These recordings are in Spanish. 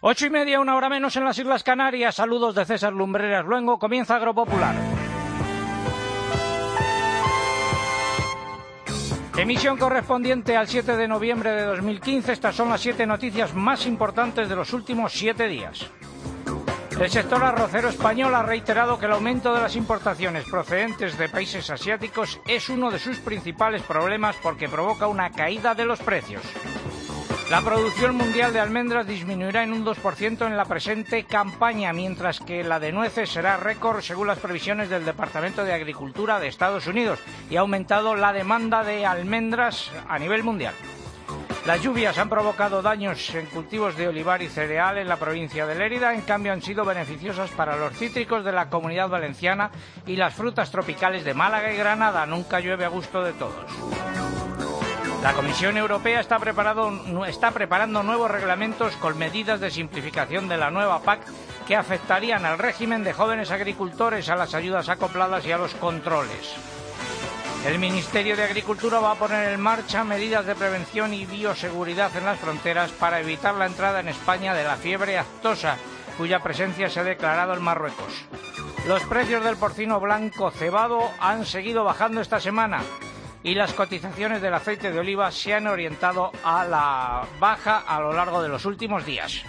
8:30, una hora menos en las Islas Canarias. Saludos de César Lumbreras Luengo. Comienza Agropopular. Emisión correspondiente al 7 de noviembre de 2015. Estas son las 7 noticias más importantes de los últimos 7 días. El sector arrocero español ha reiterado que el aumento de las importaciones procedentes de países asiáticos es uno de sus principales problemas porque provoca una caída de los precios. La producción mundial de almendras disminuirá en un 2% en la presente campaña, mientras que la de nueces será récord según las previsiones del Departamento de Agricultura de Estados Unidos, y ha aumentado la demanda de almendras a nivel mundial. Las lluvias han provocado daños en cultivos de olivar y cereal en la provincia de Lérida, en cambio han sido beneficiosas para los cítricos de la Comunidad Valenciana y las frutas tropicales de Málaga y Granada. Nunca llueve a gusto de todos. La Comisión Europea está preparando nuevos reglamentos con medidas de simplificación de la nueva PAC que afectarían al régimen de jóvenes agricultores, a las ayudas acopladas y a los controles. El Ministerio de Agricultura va a poner en marcha medidas de prevención y bioseguridad en las fronteras para evitar la entrada en España de la fiebre aftosa, cuya presencia se ha declarado en Marruecos. Los precios del porcino blanco cebado han seguido bajando esta semana y las cotizaciones del aceite de oliva se han orientado a la baja a lo largo de los últimos días.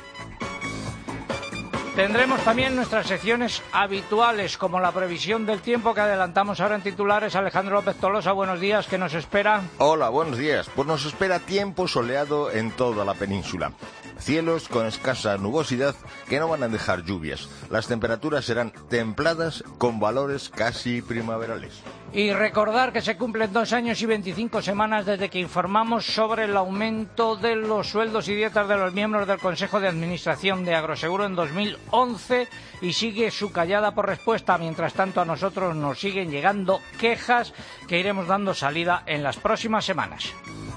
Tendremos también nuestras secciones habituales, como la previsión del tiempo que adelantamos ahora en titulares. Alejandro López Tolosa, buenos días, ¿qué nos espera? Hola, buenos días. Pues nos espera tiempo soleado en toda la península. Cielos con escasa nubosidad que no van a dejar lluvias. Las temperaturas serán templadas con valores casi primaverales. Y recordar que se cumplen 2 años y 25 semanas desde que informamos sobre el aumento de los sueldos y dietas de los miembros del Consejo de Administración de Agroseguro en 2011 y sigue su callada por respuesta. Mientras tanto, a nosotros nos siguen llegando quejas que iremos dando salida en las próximas semanas.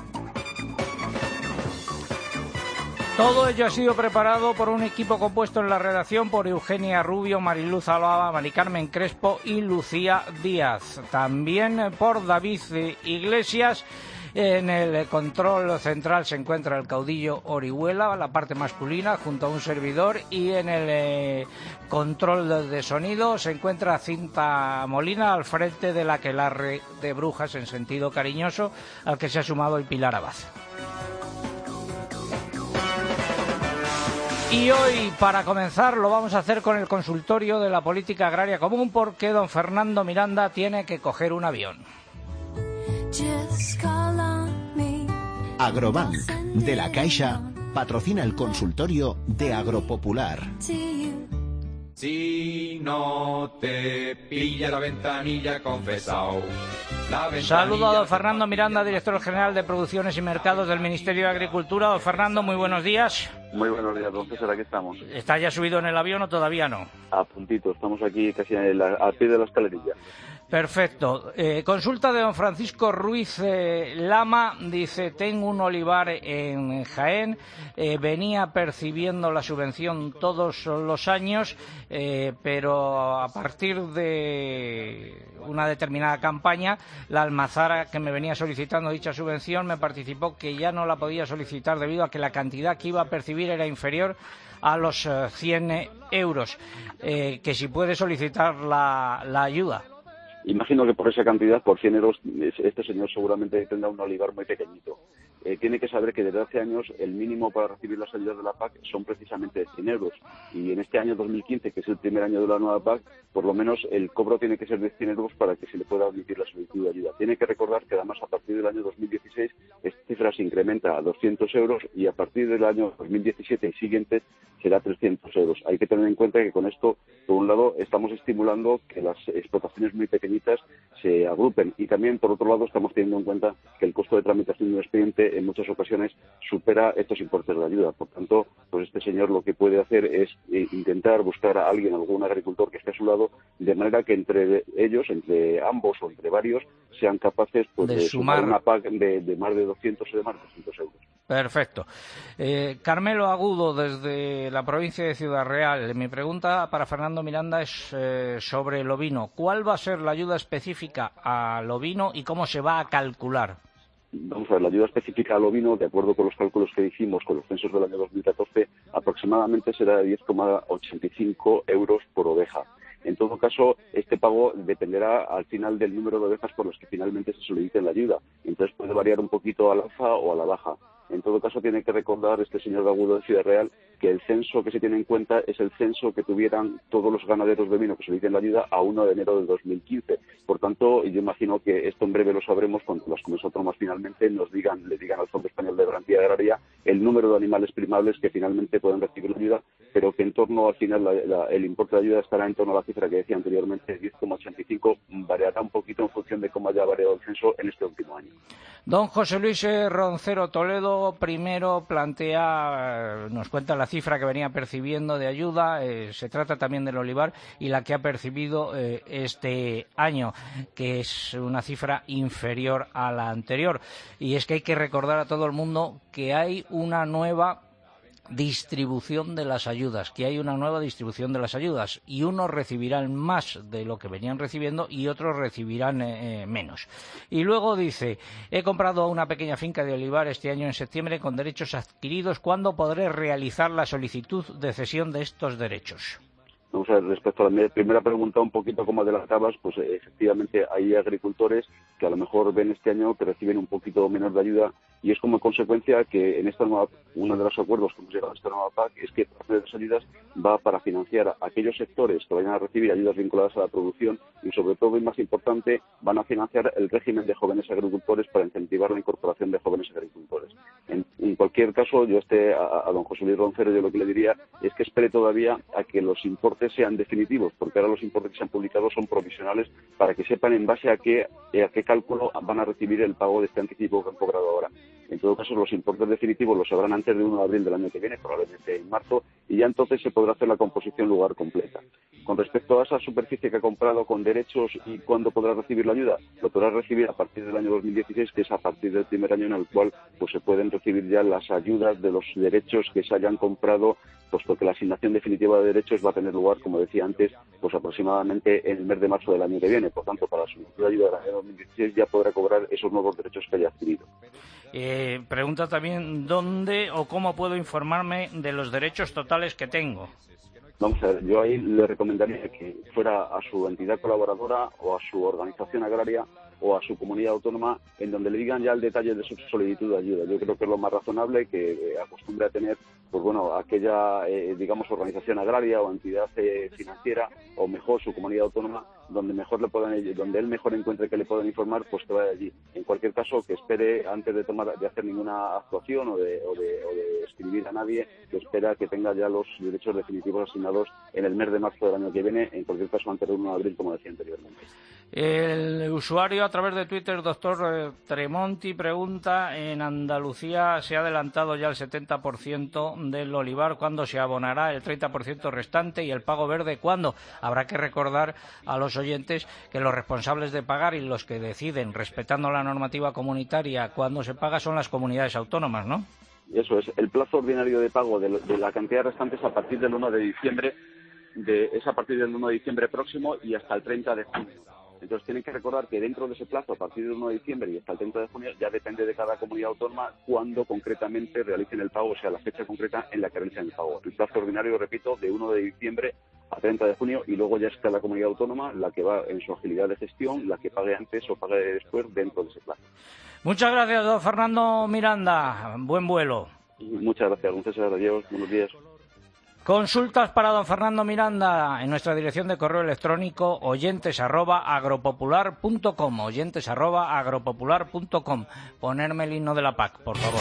Todo ello ha sido preparado por un equipo compuesto en la redacción por Eugenia Rubio, Mariluz Alaba, Mari Carmen Crespo y Lucía Díaz. También por David Iglesias. En el control central se encuentra el caudillo Orihuela, la parte masculina, junto a un servidor, y en el control de sonido se encuentra Cinta Molina al frente del aquelarre de brujas en sentido cariñoso, al que se ha sumado el Pilar Abad. Y hoy, para comenzar, lo vamos a hacer con el consultorio de la política agraria común, porque don Fernando Miranda tiene que coger un avión. Agrobank, de La Caixa, patrocina el consultorio de Agropopular. Si no te pilla la ventanilla, confesao. Saludo a don Fernando Miranda, director general de Producciones y Mercados del Ministerio de Agricultura. Don Fernando, muy buenos días. Muy buenos días, don César, aquí estamos. ¿Está ya subido en el avión o todavía no? A puntito, estamos aquí casi al pie de la escalerilla. Perfecto. Consulta de don Francisco Ruiz Lama. Dice, tengo un olivar en Jaén, venía percibiendo la subvención todos los años, pero a partir de una determinada campaña, la almazara que me venía solicitando dicha subvención me participó que ya no la podía solicitar debido a que la cantidad que iba a percibir era inferior a los 100 euros, que si puede solicitar la ayuda. Imagino que por esa cantidad, por 100 euros, este señor seguramente tendrá un olivar muy pequeñito. Tiene que saber que desde hace años el mínimo para recibir las ayudas de la PAC son precisamente de 100 euros. Y en este año 2015, que es el primer año de la nueva PAC, por lo menos el cobro tiene que ser de 100 euros para que se le pueda admitir la solicitud de ayuda. Tiene que recordar que además a partir del año 2016 esta cifra se incrementa a 200 euros y a partir del año 2017 y siguientes será 300 euros. Hay que tener en cuenta que con esto, por un lado, estamos estimulando que las explotaciones muy pequeñitas se agrupen y también, por otro lado, estamos teniendo en cuenta que el costo de tramitación de un expediente en muchas ocasiones supera estos importes de ayuda. Por tanto, pues este señor lo que puede hacer es intentar buscar a alguien, algún agricultor que esté a su lado, de manera que entre ellos, entre ambos o entre varios, sean capaces pues, de sumar una PAC de más de 200 o de más de 300 euros. Perfecto. Carmelo Agudo, desde la provincia de Ciudad Real. Mi pregunta para Fernando Miranda es sobre el ovino. ¿Cuál va a ser la ayuda específica al ovino y cómo se va a calcular? Vamos a ver, la ayuda específica al ovino, de acuerdo con los cálculos que hicimos con los censos del año 2014, aproximadamente será de 10,85 euros por oveja. En todo caso, este pago dependerá al final del número de ovejas por las que finalmente se solicite la ayuda. Entonces puede variar un poquito al alza o a la baja. En todo caso, tiene que recordar este señor de Agudo de Ciudad Real que el censo que se tiene en cuenta es el censo que tuvieran todos los ganaderos de vino que soliciten la ayuda a 1 de enero de 2015. Por tanto, yo imagino que esto en breve lo sabremos cuando las comunidades autónomas finalmente le digan al Fondo Español de Garantía Agraria el número de animales primables que finalmente pueden recibir la ayuda, pero que en torno al final el importe de ayuda estará en torno a la cifra que decía anteriormente, 10,85, variará un poquito en función de cómo haya variado el censo en este último año. Don José Luis Roncero Toledo primero plantea, nos cuenta la cifra que venía percibiendo de ayuda, se trata también del olivar y la que ha percibido este año, que es una cifra inferior a la anterior. Y es que hay que recordar a todo el mundo que hay una nueva distribución de las ayudas, y unos recibirán más de lo que venían recibiendo y otros recibirán menos. Y luego dice, he comprado una pequeña finca de olivar este año en septiembre con derechos adquiridos. ¿Cuándo podré realizar la solicitud de cesión de estos derechos? Vamos a ver, respecto a la primera pregunta, un poquito como adelantabas, pues efectivamente hay agricultores que a lo mejor ven este año que reciben un poquito menos de ayuda, y es como consecuencia que en esta nueva, uno de los acuerdos que hemos llegado a esta nueva PAC es que parte de las ayudas va para financiar a aquellos sectores que vayan a recibir ayudas vinculadas a la producción y, sobre todo y más importante, van a financiar el régimen de jóvenes agricultores para incentivar la incorporación de jóvenes agricultores. En cualquier caso, yo a don José Luis Roncero, yo lo que le diría es que espere todavía a que los importes sean definitivos, porque ahora los importes que se han publicado son provisionales para que sepan en base a qué cálculo van a recibir el pago de este anticipo que han cobrado ahora. En todo caso, los importes definitivos los sabrán antes de 1 de abril del año que viene, probablemente en marzo, y ya entonces se podrá hacer la composición lugar completa. Con respecto a esa superficie que ha comprado con derechos y cuándo podrá recibir la ayuda, lo podrá recibir a partir del año 2016, que es a partir del primer año en el cual pues se pueden recibir ya las ayudas de los derechos que se hayan comprado, puesto que la asignación definitiva de derechos va a tener lugar, como decía antes, pues aproximadamente en el mes de marzo del año que viene. Por tanto, para la solicitud de ayuda del año 2016 ya podrá cobrar esos nuevos derechos que haya adquirido. Pregunta también dónde o cómo puedo informarme de los derechos totales que tengo. Vamos a ver, yo ahí le recomendaría que fuera a su entidad colaboradora o a su organización agraria o a su comunidad autónoma, en donde le digan ya el detalle de su solicitud de ayuda. Yo creo que es lo más razonable, que acostumbre a tener, pues bueno, aquella, digamos, organización agraria o entidad financiera, o mejor su comunidad autónoma, donde él mejor encuentre que le puedan informar, pues que vaya allí. En cualquier caso, que espere antes de hacer ninguna actuación o de escribir a nadie, que espera que tenga ya los derechos definitivos asignados en el mes de marzo del año que viene, en cualquier caso antes del 1 de abril, como decía anteriormente. El usuario a través de Twitter, doctor Tremonti, pregunta, en Andalucía se ha adelantado ya el 70% del olivar, ¿cuándo se abonará el 30% restante y el pago verde cuándo? Habrá que recordar a los oyentes que los responsables de pagar y los que deciden, respetando la normativa comunitaria, cuándo se paga son las comunidades autónomas, ¿no? Eso es, el plazo ordinario de pago de la cantidad restante es a partir del 1 de diciembre, es a partir del 1 de diciembre próximo y hasta el 30 de junio. Entonces tienen que recordar que dentro de ese plazo, a partir del 1 de diciembre y hasta el 30 de junio, ya depende de cada comunidad autónoma cuándo concretamente realicen el pago, o sea, la fecha concreta en la que realicen el pago. El plazo ordinario, repito, de 1 de diciembre a 30 de junio, y luego ya está la comunidad autónoma la que va en su agilidad de gestión, la que pague antes o pague después dentro de ese plazo. Muchas gracias, don Fernando Miranda. Buen vuelo. Muchas gracias, don César. Adiós. Buenos días. Consultas para don Fernando Miranda en nuestra dirección de correo electrónico oyentes@agropopular.com, oyentes@agropopular.com. Ponerme el himno de la PAC, por favor.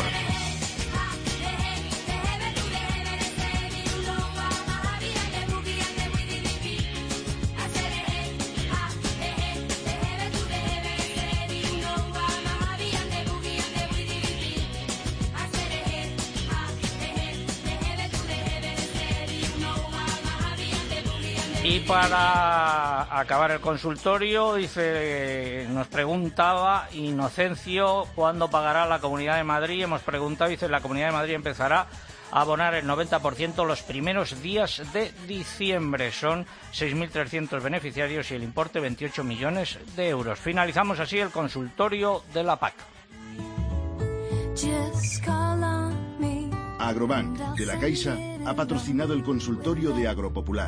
Y para acabar el consultorio, nos preguntaba Inocencio cuándo pagará la Comunidad de Madrid. Hemos preguntado, la Comunidad de Madrid empezará a abonar el 90% los primeros días de diciembre. Son 6.300 beneficiarios y el importe 28 millones de euros. Finalizamos así el consultorio de la PAC. Agrobank, de la Caixa, ha patrocinado el consultorio de Agropopular.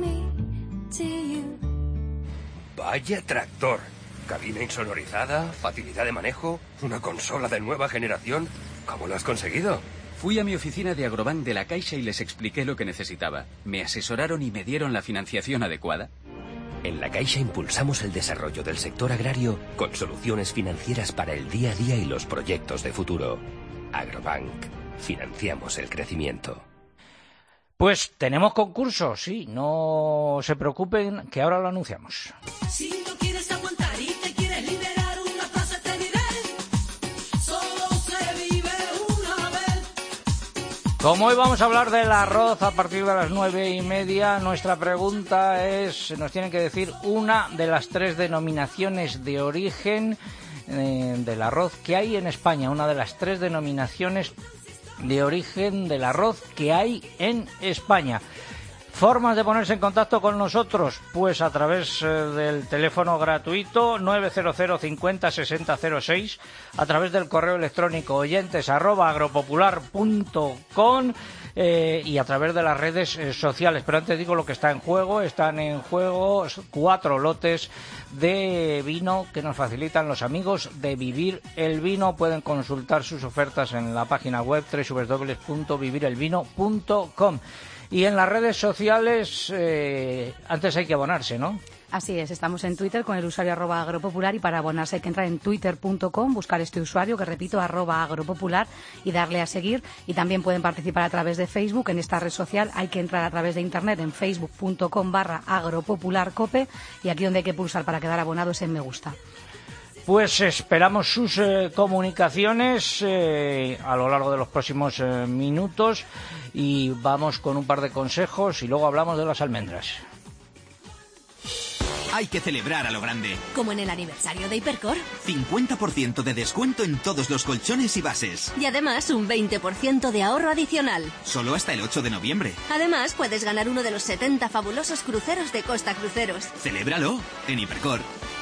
Vaya tractor. Cabina insonorizada, facilidad de manejo, una consola de nueva generación. ¿Cómo lo has conseguido? Fui a mi oficina de Agrobank de la Caixa y les expliqué lo que necesitaba. Me asesoraron y me dieron la financiación adecuada. En la Caixa impulsamos el desarrollo del sector agrario con soluciones financieras para el día a día y los proyectos de futuro. Agrobank. Financiamos el crecimiento. Pues tenemos concurso, sí, no se preocupen que ahora lo anunciamos. Si no quieres aguantar y te quieres liberar, una frase te diré: solo se vive una vez. Como hoy vamos a hablar del arroz a partir de las 9:30, nuestra pregunta es, nos tienen que decir una de las 3 denominaciones de origen del arroz que hay en España, una de las 3 denominaciones de origen del arroz que hay en España. Formas de ponerse en contacto con nosotros, pues a través del teléfono gratuito 900 50 60 06, a través del correo electrónico oyentes@agropopular.com y a través de las redes sociales. Pero antes digo lo que está en juego. Están en juego 4 lotes de vino que nos facilitan los amigos de Vivir el Vino. Pueden consultar sus ofertas en la página web www.vivirelvino.com. Y en las redes sociales, antes hay que abonarse, ¿no? Así es, estamos en Twitter con el usuario @agropopular y para abonarse hay que entrar en twitter.com, buscar este usuario que repito, @agropopular y darle a seguir. Y también pueden participar a través de Facebook. En esta red social hay que entrar a través de internet en facebook.com/agropopularcope y aquí donde hay que pulsar para quedar abonado es en me gusta. Pues esperamos sus comunicaciones a lo largo de los próximos minutos y vamos con un par de consejos y luego hablamos de las almendras. Hay que celebrar a lo grande. Como en el aniversario de Hipercor. 50% de descuento en todos los colchones y bases. Y además un 20% de ahorro adicional. Solo hasta el 8 de noviembre. Además puedes ganar uno de los 70 fabulosos cruceros de Costa Cruceros. Celébralo en Hipercor.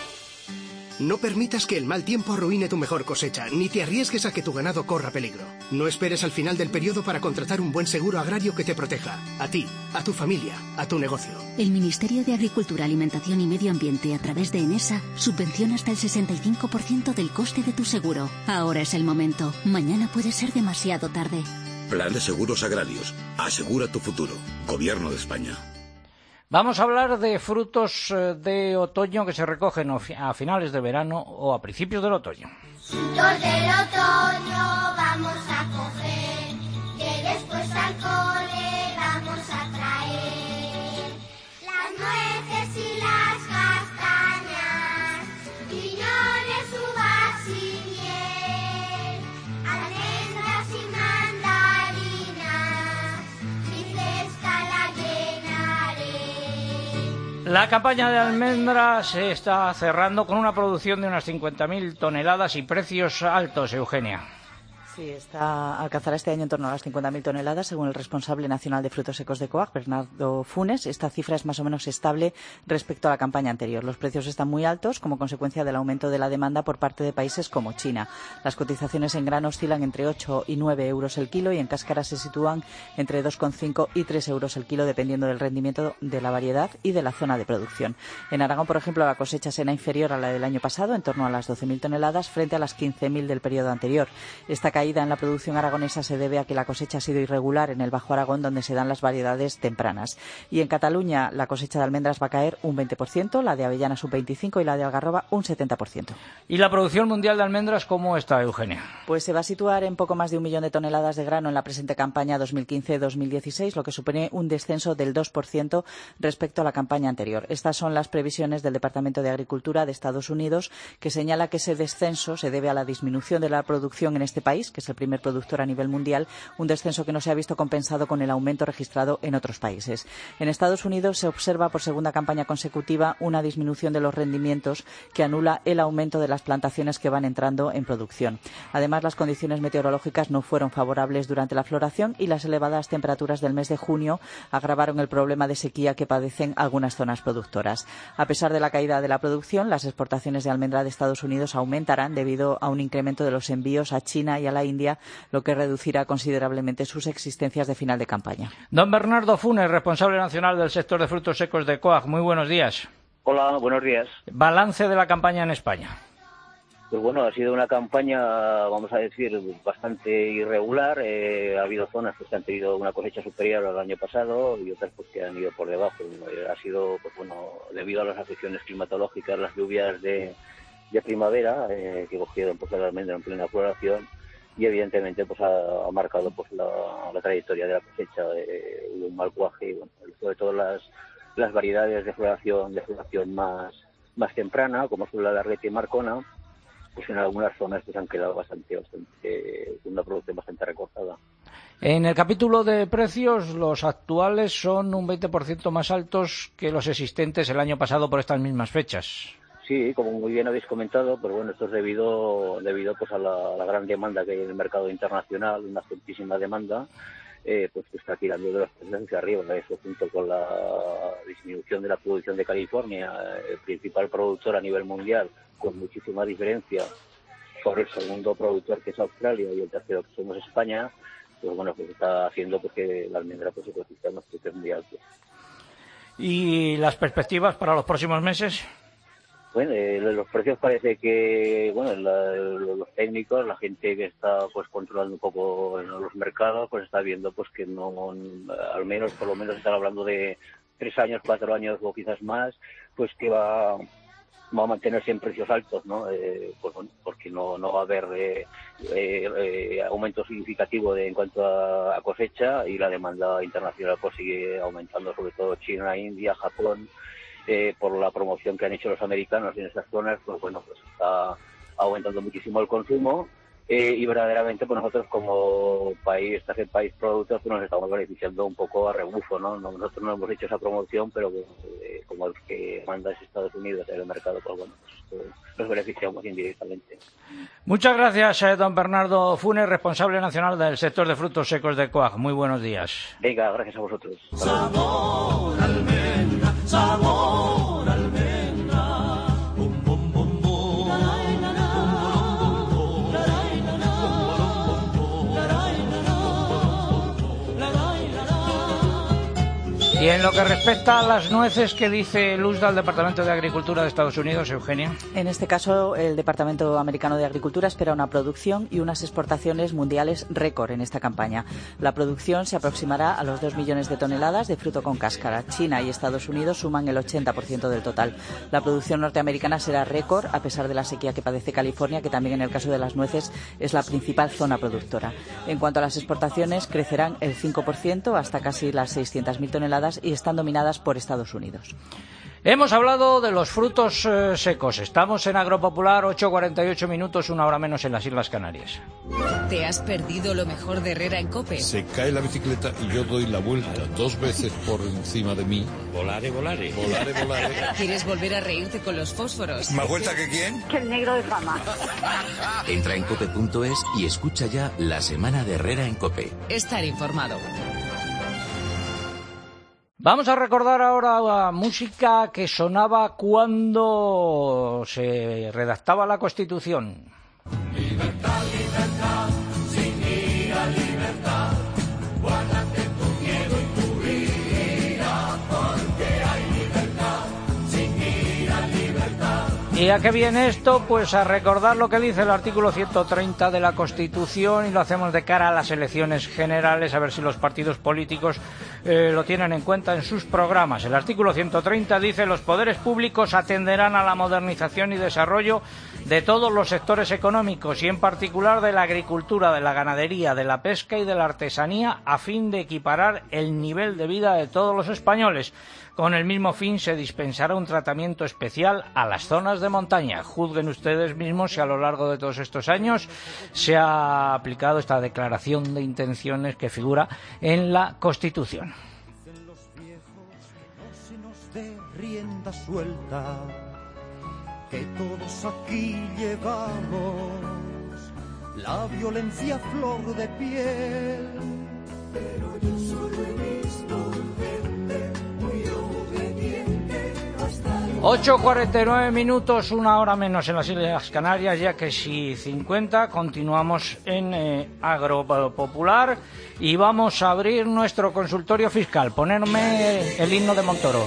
No permitas que el mal tiempo arruine tu mejor cosecha, ni te arriesgues a que tu ganado corra peligro. No esperes al final del periodo para contratar un buen seguro agrario que te proteja. A ti, a tu familia, a tu negocio. El Ministerio de Agricultura, Alimentación y Medio Ambiente, a través de ENESA, subvenciona hasta el 65% del coste de tu seguro. Ahora es el momento. Mañana puede ser demasiado tarde. Plan de Seguros Agrarios. Asegura tu futuro. Gobierno de España. Vamos a hablar de frutos de otoño que se recogen a finales de verano o a principios del otoño. Frutos del otoño vamos a coger, que después al cole vamos a traer. Las nueces y las castañas, piñones, uvas y miel, almendras y mandarinas, mi cesta la llenaré. La campaña de almendras se está cerrando con una producción de unas 50.000 toneladas y precios altos, Eugenia. Sí, alcanzará este año en torno a las 50.000 toneladas, según el responsable nacional de frutos secos de COAG, Bernardo Funes. Esta cifra es más o menos estable respecto a la campaña anterior. Los precios están muy altos como consecuencia del aumento de la demanda por parte de países como China. Las cotizaciones en grano oscilan entre 8 y 9 euros el kilo y en cáscara se sitúan entre 2,5 y 3 euros el kilo, dependiendo del rendimiento de la variedad y de la zona de producción. En Aragón, por ejemplo, la cosecha será inferior a la del año pasado, en torno a las 12.000 toneladas, frente a las 15.000 del periodo anterior. Esta caída en la producción aragonesa se debe a que la cosecha ha sido irregular en el Bajo Aragón, donde se dan las variedades tempranas. Y en Cataluña la cosecha de almendras va a caer un 20%, la de avellanas un 25% y la de algarroba un 70%. ¿Y la producción mundial de almendras cómo está, Eugenia? Pues se va a situar en poco más de 1 millón de toneladas de grano en la presente campaña 2015-2016, lo que supone un descenso del 2% respecto a la campaña anterior. Estas son las previsiones del Departamento de Agricultura de Estados Unidos, que señala que ese descenso se debe a la disminución de la producción en este país, que es el primer productor a nivel mundial, un descenso que no se ha visto compensado con el aumento registrado en otros países. En Estados Unidos se observa por segunda campaña consecutiva una disminución de los rendimientos que anula el aumento de las plantaciones que van entrando en producción. Además, las condiciones meteorológicas no fueron favorables durante la floración y las elevadas temperaturas del mes de junio agravaron el problema de sequía que padecen algunas zonas productoras. A pesar de la caída de la producción, las exportaciones de almendra de Estados Unidos aumentarán debido a un incremento de los envíos a China y a la la India, lo que reducirá considerablemente sus existencias de final de campaña. Don Bernardo Funes, responsable nacional del sector de frutos secos de COAG. Muy buenos días. Hola, buenos días. Balance de la campaña en España. Pues bueno, ha sido una campaña, vamos a decir, bastante irregular. Ha habido zonas que han tenido una cosecha superior al año pasado y otras pues que han ido por debajo. Ha sido, pues bueno, debido a las afecciones climatológicas, las lluvias de primavera que cogieron pues la almendra en plena floración, y evidentemente pues ha marcado pues la trayectoria de la cosecha. Hubo un mal cuaje, bueno, sobre todo las variedades de floración más temprana, como son la de Arleta y Marcona, pues en algunas zonas pues han quedado bastante una producción bastante recortada. En el capítulo de precios, los actuales son un 20% más altos que los existentes el año pasado por estas mismas fechas. Sí, como muy bien habéis comentado, pero bueno, esto es debido pues a la gran demanda que hay en el mercado internacional, una altísima demanda, pues que está tirando de los precios hacia arriba. Eso junto con la disminución de la producción de California, el principal productor a nivel mundial, con muchísima diferencia sobre el segundo productor, que es Australia, y el tercero, que somos España, pues bueno, pues está haciendo pues que la almendra pues se cotiza en los precios muy altos. ¿Y las perspectivas para los próximos meses? Bueno, los precios parece que, bueno, los técnicos, la gente que está pues controlando un poco los mercados, pues está viendo pues que no, al menos, por lo menos están hablando de 3 años, 4 años o quizás más, pues que va a mantenerse en precios altos, ¿no? Pues bueno, porque no va a haber aumento significativo en cuanto a cosecha, y la demanda internacional pues sigue aumentando, sobre todo China, India, Japón. Por la promoción que han hecho los americanos en estas zonas, pues bueno, pues está aumentando muchísimo el consumo, y verdaderamente pues nosotros como país, país productor, pues nos estamos beneficiando un poco a rebufo, ¿no? Nosotros no hemos hecho esa promoción, pero como el que manda es Estados Unidos en el mercado, pues bueno, pues nos beneficiamos indirectamente. Muchas gracias, don Bernardo Funes, responsable nacional del sector de frutos secos de COAG. Muy buenos días. Venga, gracias a vosotros. Sabor almendra, sabor almendra. Bum, bum, bum, bum. Y en lo que respecta a las nueces, ¿qué dice el USDA, el Departamento de Agricultura de Estados Unidos, Eugenia? En este caso, el Departamento Americano de Agricultura espera una producción y unas exportaciones mundiales récord en esta campaña. La producción se aproximará a los 2 millones de toneladas de fruto con cáscara. China y Estados Unidos suman el 80% del total. La producción norteamericana será récord a pesar de la sequía que padece California, que también en el caso de las nueces es la principal zona productora. En cuanto a las exportaciones, crecerán el 5% hasta casi las 600.000 toneladas y están dominadas por Estados Unidos. Hemos hablado de los frutos secos. Estamos en Agropopular, 8:48 minutos, 1 hora menos en las Islas Canarias. ¿Te has perdido lo mejor de Herrera en COPE? Se cae la bicicleta y yo doy la vuelta 2 veces por encima de mí. Volare, volare. Volare, volare. ¿Quieres volver a reírte con los fósforos? ¿Más vuelta que quién? Que el negro de fama. Entra en cope.es y escucha ya la semana de Herrera en COPE. Estar informado. Vamos a recordar ahora la música que sonaba cuando se redactaba la Constitución. Libertad, libertad, sin ira, libertad. Guárdate tu miedo y tu ira, porque hay libertad, sin ira, libertad. ¿Y a qué viene esto? Pues a recordar lo que dice el artículo 130 de la Constitución, y lo hacemos de cara a las elecciones generales, a ver si los partidos políticos lo tienen en cuenta en sus programas. El artículo 130 dice: los poderes públicos atenderán a la modernización y desarrollo de todos los sectores económicos, y en particular de la agricultura, de la ganadería, de la pesca y de la artesanía, a fin de equiparar el nivel de vida de todos los españoles. Con el mismo fin se dispensará un tratamiento especial a las zonas de montaña. Juzguen ustedes mismos si a lo largo de todos estos años se ha aplicado esta declaración de intenciones que figura en la Constitución. Dicen los viejos que no se nos dé rienda suelta, que todos aquí llevamos la violencia a flor de piel. Pero yo solo he visto gente muy obediente hasta el 8:49 minutos, una hora menos en las Islas Canarias, ya que si 50. Continuamos en Agropopular y vamos a abrir nuestro consultorio fiscal. Ponerme el himno de Montoro.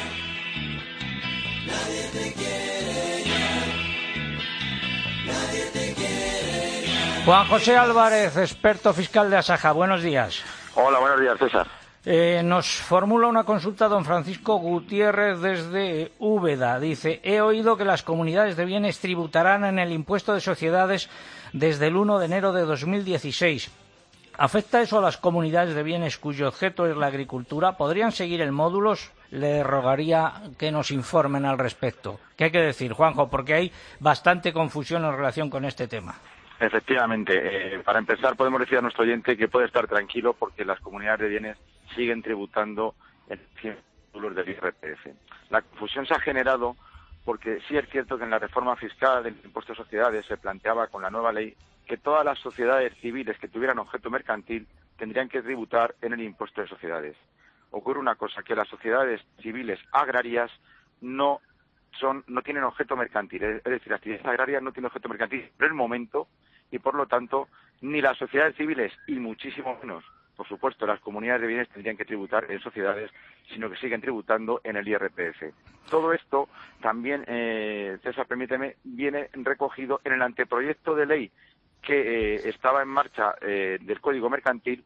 Juan José Álvarez, experto fiscal de Asaja. Buenos días. Hola, buenos días, César. Nos formula una consulta don Francisco Gutiérrez desde Úbeda. Dice, he oído que las comunidades de bienes tributarán en el impuesto de sociedades desde el 1 de enero de 2016. ¿Afecta eso a las comunidades de bienes cuyo objeto es la agricultura? ¿Podrían seguir el módulo? Le rogaría que nos informen al respecto. ¿Qué hay que decir, Juanjo? Porque hay bastante confusión en relación con este tema. Efectivamente. Para empezar, podemos decir a nuestro oyente que puede estar tranquilo porque las comunidades de bienes siguen tributando en módulos del IRPF. La confusión se ha generado porque sí es cierto que en la reforma fiscal del impuesto de sociedades se planteaba con la nueva ley que todas las sociedades civiles que tuvieran objeto mercantil tendrían que tributar en el impuesto de sociedades. Ocurre una cosa, que las sociedades civiles agrarias no tienen objeto mercantil, es decir, las actividades agrarias no tienen objeto mercantil por el momento y por lo tanto ni las sociedades civiles y muchísimo menos, por supuesto, las comunidades de bienes tendrían que tributar en sociedades, sino que siguen tributando en el IRPF. Todo esto también, César, permíteme, viene recogido en el anteproyecto de ley que estaba en marcha del Código Mercantil.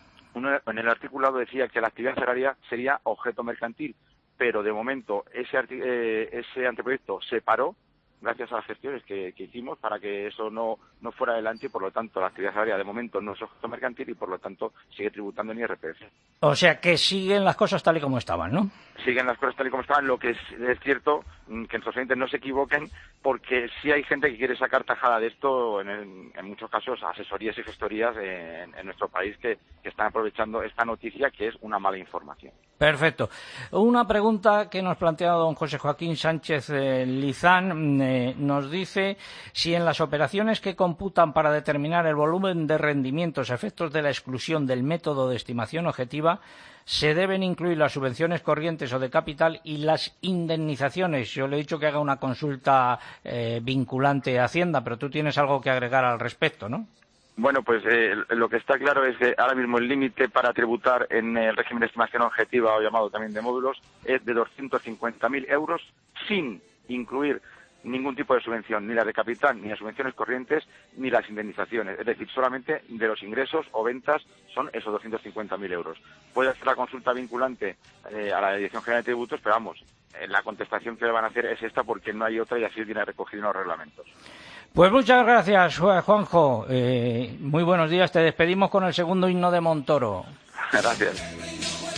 En el articulado decía que la actividad agraria sería objeto mercantil, pero de momento ese anteproyecto se paró gracias a las gestiones que hicimos para que eso no fuera adelante y por lo tanto la actividad agraria de momento no es objeto mercantil y por lo tanto sigue tributando en IRPF. O sea que siguen las cosas tal y como estaban, ¿no? Siguen las cosas tal y como estaban, lo que es cierto que nuestros oyentes no se equivoquen porque sí hay gente que quiere sacar tajada de esto, en muchos casos asesorías y gestorías en nuestro país que están aprovechando esta noticia que es una mala información. Perfecto. Una pregunta que nos plantea don José Joaquín Sánchez Lizán nos dice si en las operaciones que computan para determinar el volumen de rendimientos a efectos de la exclusión del método de estimación objetiva se deben incluir las subvenciones corrientes o de capital y las indemnizaciones. Yo le he dicho que haga una consulta vinculante a Hacienda, pero tú tienes algo que agregar al respecto, ¿no? Bueno, pues lo que está claro es que ahora mismo el límite para tributar en el régimen de estimación objetiva, o llamado también de módulos, es de 250.000 euros sin incluir ningún tipo de subvención, ni la de capital, ni las subvenciones corrientes, ni las indemnizaciones. Es decir, solamente de los ingresos o ventas son esos 250.000 euros. Puede hacer la consulta vinculante a la Dirección General de Tributos, pero vamos, la contestación que le van a hacer es esta porque no hay otra y así viene recogido en los reglamentos. Pues muchas gracias, Juanjo. Muy buenos días. Te despedimos con el segundo himno de Montoro. Gracias.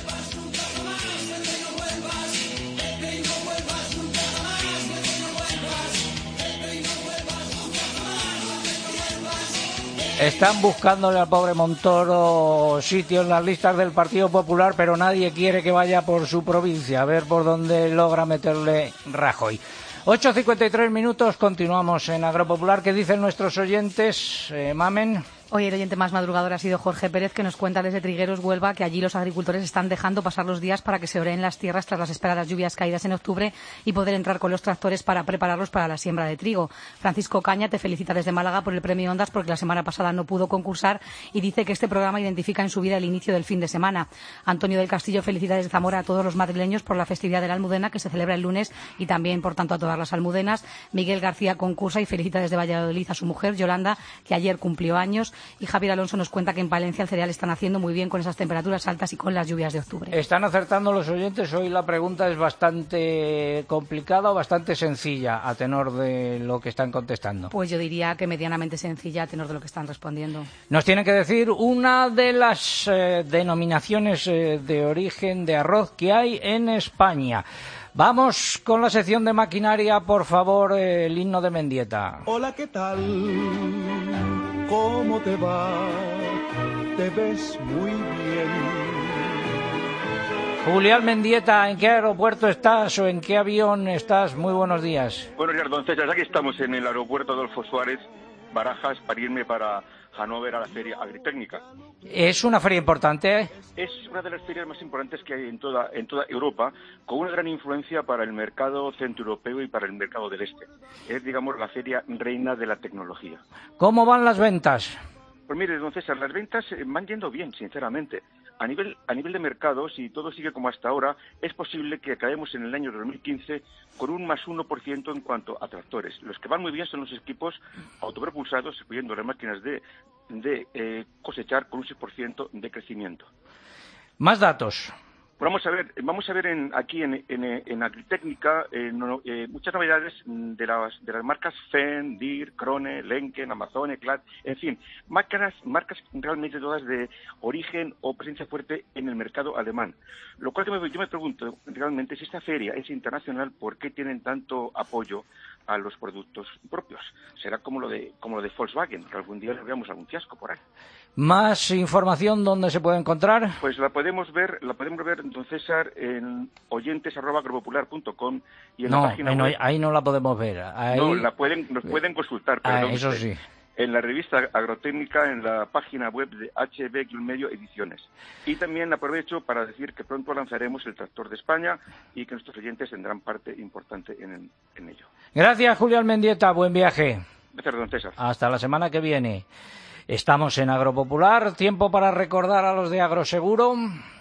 Están buscándole al pobre Montoro sitio en las listas del Partido Popular, pero nadie quiere que vaya por su provincia. A ver por dónde logra meterle Rajoy. 8:53 minutos, continuamos en Agropopular. ¿Qué dicen nuestros oyentes, Mamen? Hoy el oyente más madrugador ha sido Jorge Pérez, que nos cuenta desde Trigueros, Huelva, que allí los agricultores están dejando pasar los días para que se oreen las tierras tras las esperadas lluvias caídas en octubre y poder entrar con los tractores para prepararlos para la siembra de trigo. Francisco Caña te felicita desde Málaga por el premio Ondas porque la semana pasada no pudo concursar y dice que este programa identifica en su vida el inicio del fin de semana. Antonio del Castillo felicita desde Zamora a todos los madrileños por la festividad de la Almudena que se celebra el lunes y también, por tanto, a todas las almudenas. Miguel García concursa y felicita desde Valladolid a su mujer, Yolanda, que ayer cumplió años, y Javier Alonso nos cuenta que en Palencia el cereal están haciendo muy bien con esas temperaturas altas y con las lluvias de octubre. Están acertando los oyentes. Hoy la pregunta es bastante complicada o bastante sencilla a tenor de lo que están contestando. Pues yo diría que medianamente sencilla a tenor de lo que están respondiendo. Nos tienen que decir una de las denominaciones de origen de arroz que hay en España. Vamos con la sección de maquinaria, por favor, el himno de Mendieta. Hola, ¿qué tal? ¿Cómo te va? Te ves muy bien. Julián Mendieta, ¿en qué aeropuerto estás o en qué avión estás? Muy buenos días. Buenos días, don César. Aquí estamos en el aeropuerto Adolfo Suárez, Barajas, para irme para Hannover, a la feria Agritécnica. Es una feria importante. Es una de las ferias más importantes que hay en toda Europa, con una gran influencia para el mercado centroeuropeo y para el mercado del este. Es, digamos, la feria reina de la tecnología. ¿Cómo van las ventas? Pues mire, don César, las ventas van yendo bien, sinceramente. A nivel de mercado, si todo sigue como hasta ahora, es posible que acabemos en el año 2015 con un más 1% en cuanto a tractores. Los que van muy bien son los equipos autopropulsados, incluyendo las máquinas de cosechar, con un 6% de crecimiento. Más datos. Vamos a ver aquí en Agritécnica muchas novedades de las marcas Fendt, Deere, Krone, Lenken, Amazon, Clad, en fin, marcas realmente todas de origen o presencia fuerte en el mercado alemán. Lo cual yo me pregunto realmente si esta feria es internacional, ¿por qué tienen tanto apoyo a los productos propios? Será como lo de Volkswagen, que algún día le veamos algún fiasco por ahí. ¿Más información dónde se puede encontrar? Pues la podemos ver, don César, en oyentes@agropopular.com y en la página web. Ahí no la podemos ver. Ahí... No, nos pueden consultar, perdón. Eso sí. En la revista Agrotécnica, en la página web de HB-Medio Ediciones. Y también aprovecho para decir que pronto lanzaremos el Tractor de España y que nuestros oyentes tendrán parte importante en ello. Gracias, Julio Almendieta. Buen viaje. Gracias, don César. Hasta la semana que viene. Estamos en Agropopular. Tiempo para recordar a los de Agroseguro.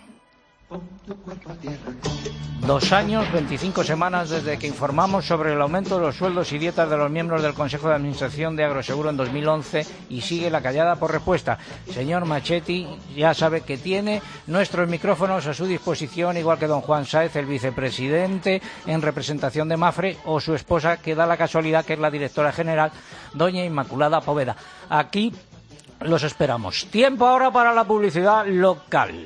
2 años, 25 semanas desde que informamos sobre el aumento de los sueldos y dietas de los miembros del Consejo de Administración de Agroseguro en 2011 y sigue la callada por respuesta. Señor Machetti, ya sabe que tiene nuestros micrófonos a su disposición, igual que don Juan Sáez, el vicepresidente en representación de Mafre, o su esposa, que da la casualidad que es la directora general, doña Inmaculada Poveda. Aquí los esperamos. Tiempo ahora para la publicidad local.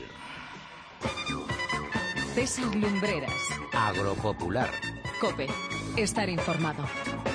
César Lumbreras. Agropopular. COPE. Estar informado.